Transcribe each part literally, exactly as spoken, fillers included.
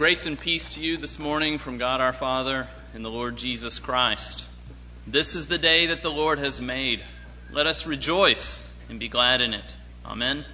Grace and peace to you this morning from God our Father and the Lord Jesus Christ. This is the day that the Lord has made. Let us rejoice and be glad in it. Amen.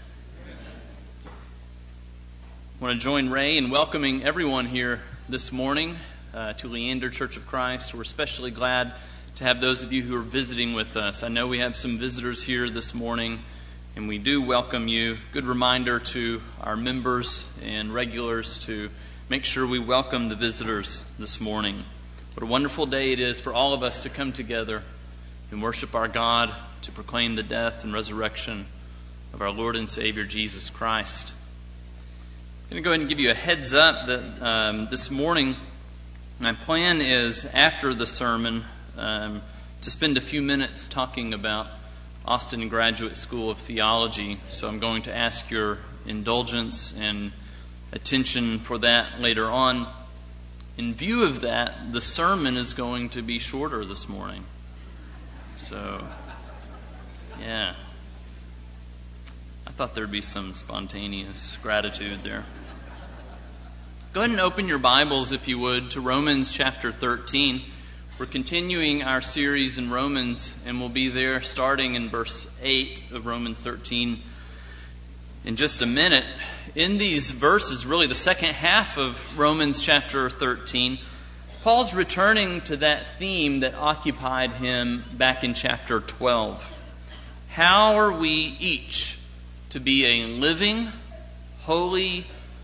I want to join Ray in welcoming everyone here this morning uh, to Leander Church of Christ. We're especially glad to have those of you who are visiting with us. I know we have some visitors here this morning, and we do welcome you. Good reminder to our members and regulars to make sure we welcome the visitors this morning. What a wonderful day it is for all of us to come together and worship our God, to proclaim the death and resurrection of our Lord and Savior Jesus Christ. I'm going to go ahead and give you a heads up that um, this morning my plan is, after the sermon, um, to spend a few minutes talking about Austin Graduate School of Theology. So I'm going to ask your indulgence and attention for that later on. In view of that, the sermon is going to be shorter this morning. So, yeah. I thought there'd be some spontaneous gratitude there. Go ahead and open your Bibles, if you would, to Romans chapter thirteen. We're continuing our series in Romans, and we'll be there starting in verse eight of Romans thirteen in just a minute. In these verses, really the second half of Romans chapter thirteen, Paul's returning to that theme that occupied him back in chapter twelve. How are we each to be a living, holy,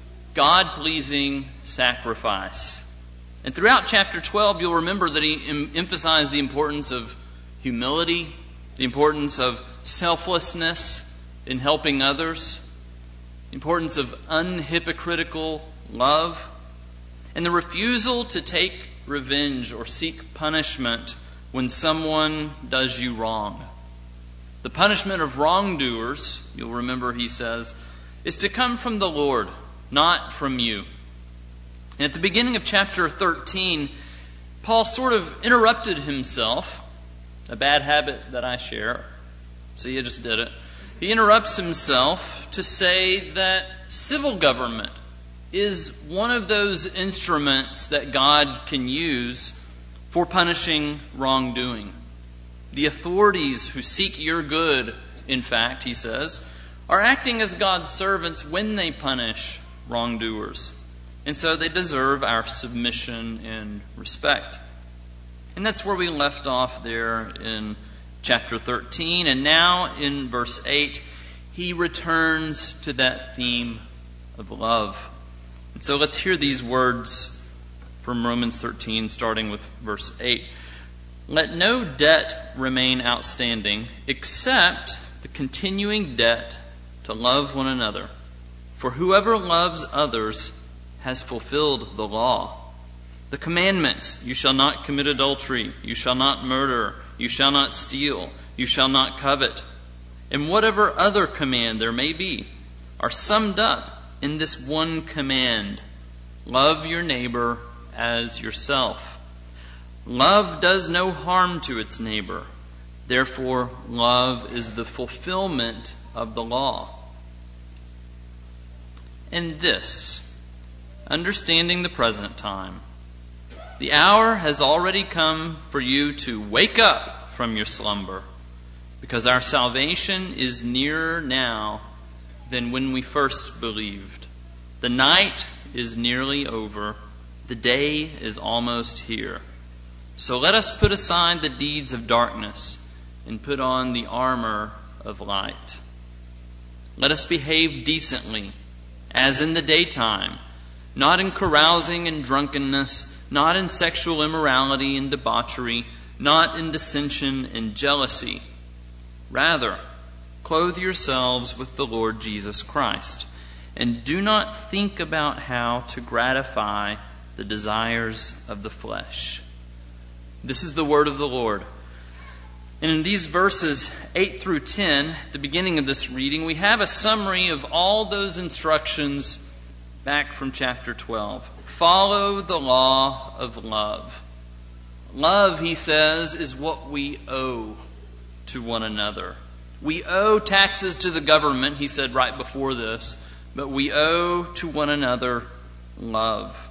God-pleasing sacrifice? And throughout chapter twelve, you'll remember that he em- emphasized the importance of humility, the importance of selflessness in helping others, the importance of unhypocritical love, and the refusal to take revenge or seek punishment when someone does you wrong. The punishment of wrongdoers, you'll remember he says, is to come from the Lord, not from you. And at the beginning of chapter thirteen, Paul sort of interrupted himself, a bad habit that I share. See, I just did it. He interrupts himself to say that civil government is one of those instruments that God can use for punishing wrongdoing. The authorities who seek your good, in fact, he says, are acting as God's servants when they punish wrongdoers. And so they deserve our submission and respect. And that's where we left off there in chapter thirteen. And now in verse eight, he returns to that theme of love. And so let's hear these words from Romans thirteen, starting with verse eight. Let no debt remain outstanding except the continuing debt to love one another. For whoever loves others has fulfilled the law. The commandments: you shall not commit adultery, you shall not murder, you shall not steal, you shall not covet, and whatever other command there may be, are summed up in this one command: love your neighbor as yourself. Love does no harm to its neighbor. Therefore, love is the fulfillment of the law. And this, understanding the present time, the hour has already come for you to wake up from your slumber, because our salvation is nearer now than when we first believed. The night is nearly over. The day is almost here. So let us put aside the deeds of darkness and put on the armor of light. Let us behave decently, as in the daytime, not in carousing and drunkenness, not in sexual immorality and debauchery, not in dissension and jealousy. Rather, clothe yourselves with the Lord Jesus Christ, and do not think about how to gratify the desires of the flesh. This is the word of the Lord. And in these verses eight through ten, the beginning of this reading, we have a summary of all those instructions back from chapter twelve. Follow the law of love. Love, he says, is what we owe to one another. We owe taxes to the government, he said right before this, but we owe to one another love.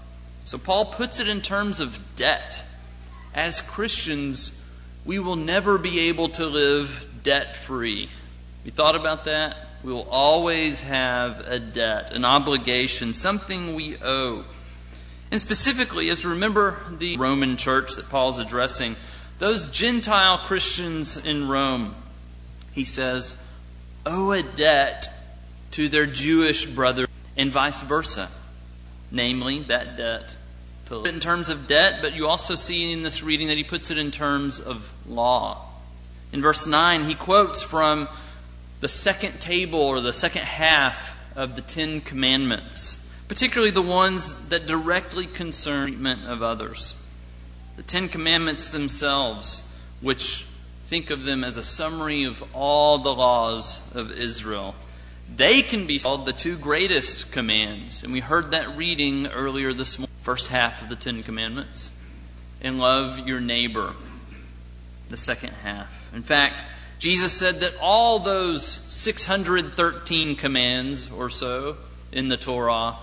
So Paul puts it in terms of debt. As Christians, we will never be able to live debt-free. You thought about that? We will always have a debt, an obligation, something we owe. And specifically, as remember the Roman church that Paul's addressing, those Gentile Christians in Rome, he says, owe a debt to their Jewish brothers and vice versa. Namely, that debt to live in terms of debt, but you also see in this reading that he puts it in terms of law. In verse nine, he quotes from the second table or the second half of the Ten Commandments, particularly the ones that directly concern treatment of others. The Ten Commandments themselves, which think of them as a summary of all the laws of Israel, they can be called the two greatest commands. And we heard that reading earlier this morning, first half of the Ten Commandments. And love your neighbor, the second half. In fact, Jesus said that all those six hundred thirteen commands or so in the Torah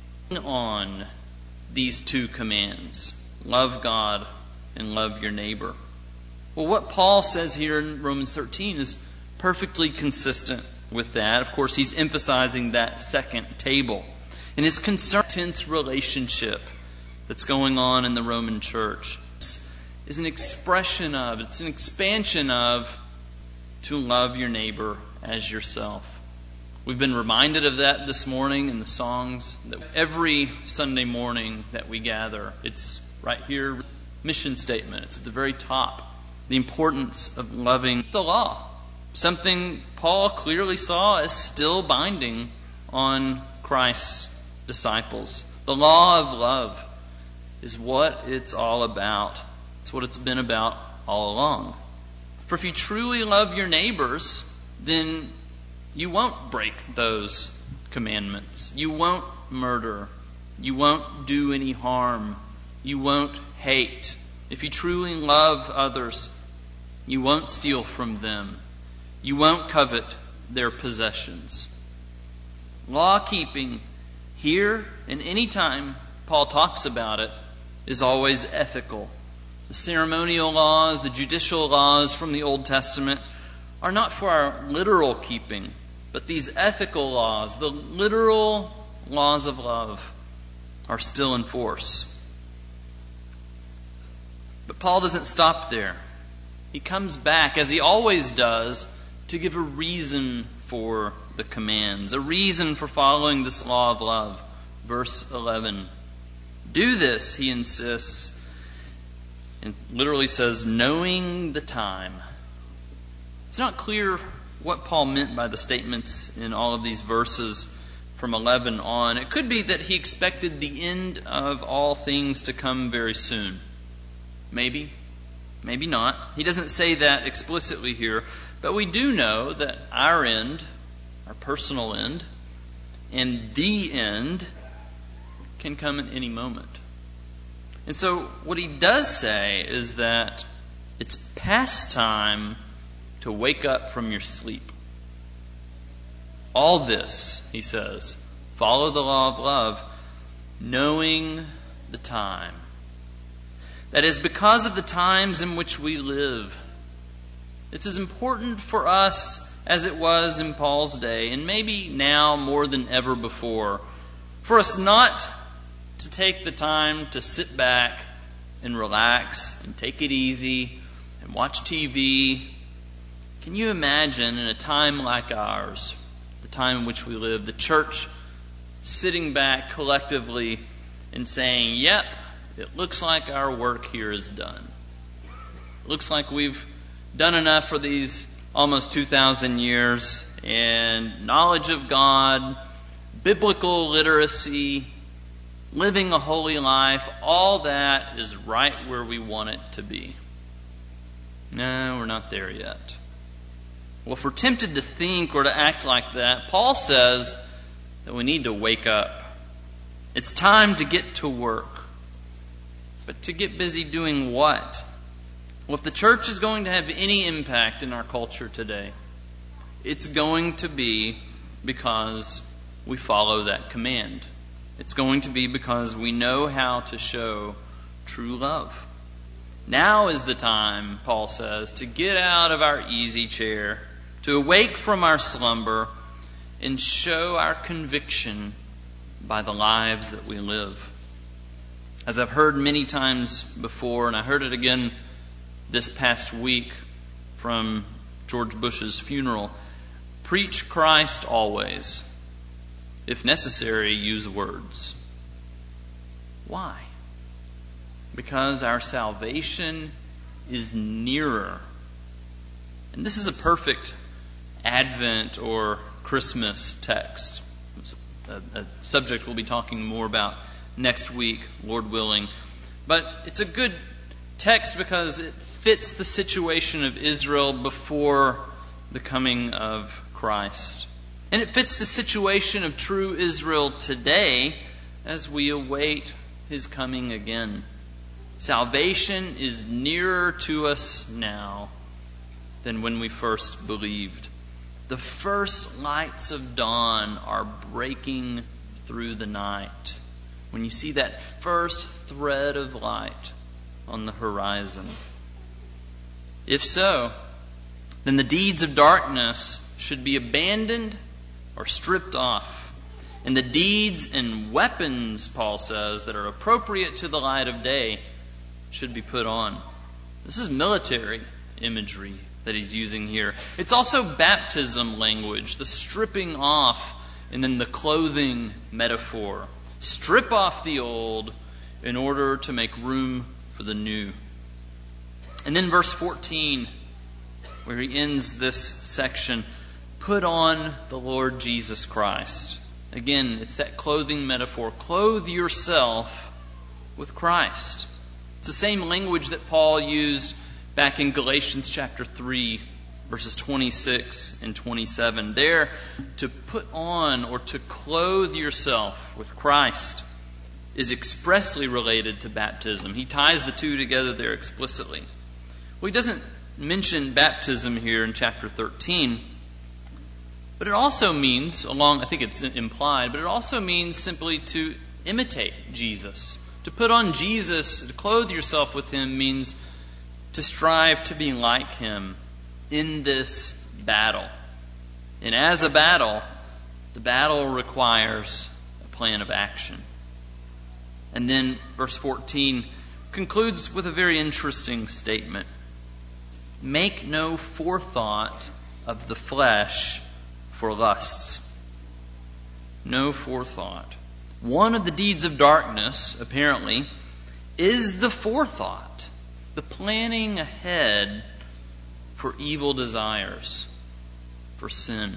on these two commands. Love God and love your neighbor. Well, what Paul says here in Romans thirteen is perfectly consistent with that. Of course, he's emphasizing that second table and his concern tense relationship that's going on in the Roman church is an expression of, it's an expansion of, to love your neighbor as yourself. We've been reminded of that this morning in the songs. That every Sunday morning that we gather, it's right here, mission statement. It's at the very top. The importance of loving the law. Something Paul clearly saw as still binding on Christ's disciples. The law of love is what it's all about. It's what it's been about all along. For if you truly love your neighbors, then you won't break those commandments. You won't murder. You won't do any harm. You won't hate. If you truly love others, you won't steal from them. You won't covet their possessions. Law-keeping, here and any time Paul talks about it, is always ethical. The ceremonial laws, the judicial laws from the Old Testament are not for our literal keeping, but these ethical laws, the literal laws of love, are still in force. But Paul doesn't stop there. He comes back, as he always does, to give a reason for the commands, a reason for following this law of love. Verse eleven. Do this, he insists, and literally says, knowing the time. It's not clear what Paul meant by the statements in all of these verses from eleven on. It could be that he expected the end of all things to come very soon. Maybe. Maybe not. He doesn't say that explicitly here. But we do know that our end, our personal end, and the end can come at any moment. And so what he does say is that it's past time to wake up from your sleep. All this, he says, follow the law of love, knowing the time. That is, because of the times in which we live. It's as important for us as it was in Paul's day, and maybe now more than ever before, for us not to take the time to sit back and relax and take it easy and watch T V. Can you imagine in a time like ours, the time in which we live, the church sitting back collectively and saying, yep, it looks like our work here is done. It looks like we've done enough for these almost two thousand years, and knowledge of God, biblical literacy, living a holy life, all that is right where we want it to be. No, we're not there yet. Well, if we're tempted to think or to act like that, Paul says that we need to wake up. It's time to get to work. But to get busy doing what? Well, if the church is going to have any impact in our culture today, it's going to be because we follow that command. It's going to be because we know how to show true love. Now is the time, Paul says, to get out of our easy chair, to awake from our slumber, and show our conviction by the lives that we live. As I've heard many times before, and I heard it again this past week from George Bush's funeral, preach Christ always. If necessary, use words. Why? Because our salvation is nearer. And this is a perfect Advent or Christmas text. It's a, a subject we'll be talking more about next week, Lord willing. But it's a good text because it fits the situation of Israel before the coming of Christ. And it fits the situation of true Israel today as we await His coming again. Salvation is nearer to us now than when we first believed. The first lights of dawn are breaking through the night. When you see that first thread of light on the horizon. If so, then the deeds of darkness should be abandoned or stripped off. And the deeds and weapons, Paul says, that are appropriate to the light of day should be put on. This is military imagery that he's using here. It's also baptism language, the stripping off and then the clothing metaphor. Strip off the old in order to make room for the new. And then verse fourteen, where he ends this section, put on the Lord Jesus Christ. Again, it's that clothing metaphor. Clothe yourself with Christ. It's the same language that Paul used back in Galatians chapter three, verses twenty-six and twenty-seven. There, to put on or to clothe yourself with Christ is expressly related to baptism. He ties the two together there explicitly. Well, he doesn't mention baptism here in chapter thirteen, but it also means, along, I think it's implied, but it also means simply to imitate Jesus. To put on Jesus, to clothe yourself with Him, means to strive to be like Him in this battle. And as a battle, the battle requires a plan of action. And then verse fourteen concludes with a very interesting statement. Make no forethought of the flesh for lusts. No forethought. One of the deeds of darkness, apparently, is the forethought, the planning ahead for evil desires, for sin.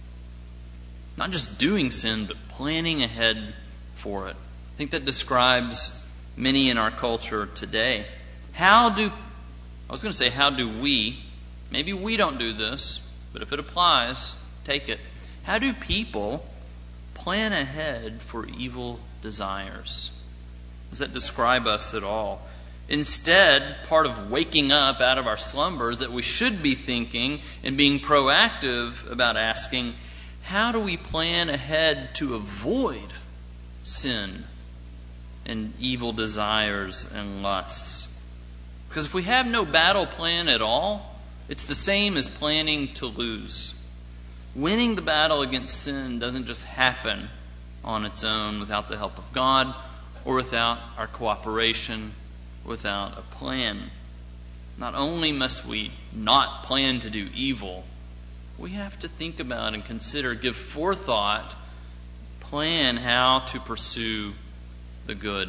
Not just doing sin, but planning ahead for it. I think that describes many in our culture today. How do, I was going to say, how do we, maybe we don't do this, but if it applies, take it. How do people plan ahead for evil desires? Does that describe us at all? Instead, part of waking up out of our slumbers that we should be thinking and being proactive about asking, how do we plan ahead to avoid sin and evil desires and lusts? Because if we have no battle plan at all, it's the same as planning to lose. Winning the battle against sin doesn't just happen on its own without the help of God or without our cooperation, without a plan. Not only must we not plan to do evil, we have to think about and consider, give forethought, plan how to pursue the good.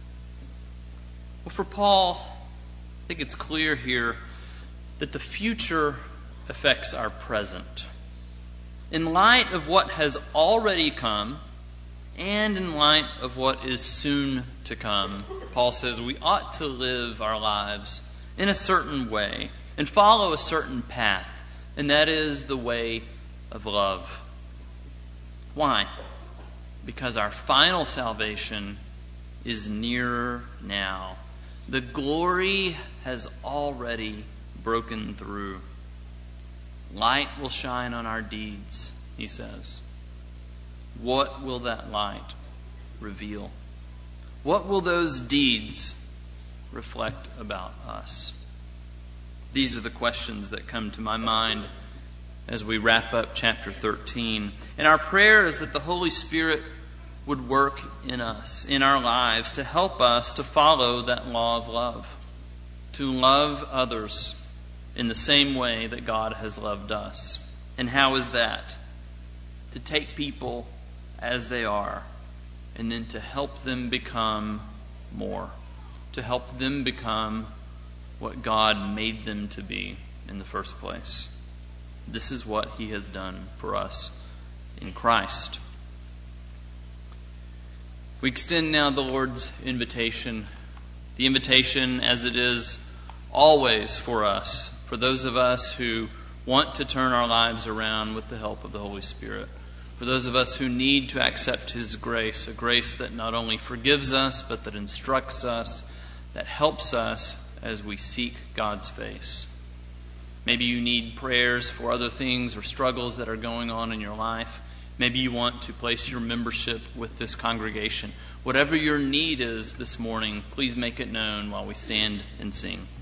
Well, for Paul, I think it's clear here that the future affects our present. In light of what has already come, and in light of what is soon to come, Paul says we ought to live our lives in a certain way and follow a certain path, and that is the way of love. Why? Because our final salvation is nearer now. The glory has already broken through. Light will shine on our deeds, he says. What will that light reveal? What will those deeds reflect about us? These are the questions that come to my mind as we wrap up chapter thirteen. And our prayer is that the Holy Spirit would work in us, in our lives, to help us to follow that law of love, to love others in the same way that God has loved us. And how is that? To take people as they are and then to help them become more, to help them become what God made them to be in the first place. This is what He has done for us in Christ. We extend now the Lord's invitation, the invitation as it is always for us, for those of us who want to turn our lives around with the help of the Holy Spirit, for those of us who need to accept His grace, a grace that not only forgives us, but that instructs us, that helps us as we seek God's face. Maybe you need prayers for other things or struggles that are going on in your life. Maybe you want to place your membership with this congregation. Whatever your need is this morning, please make it known while we stand and sing.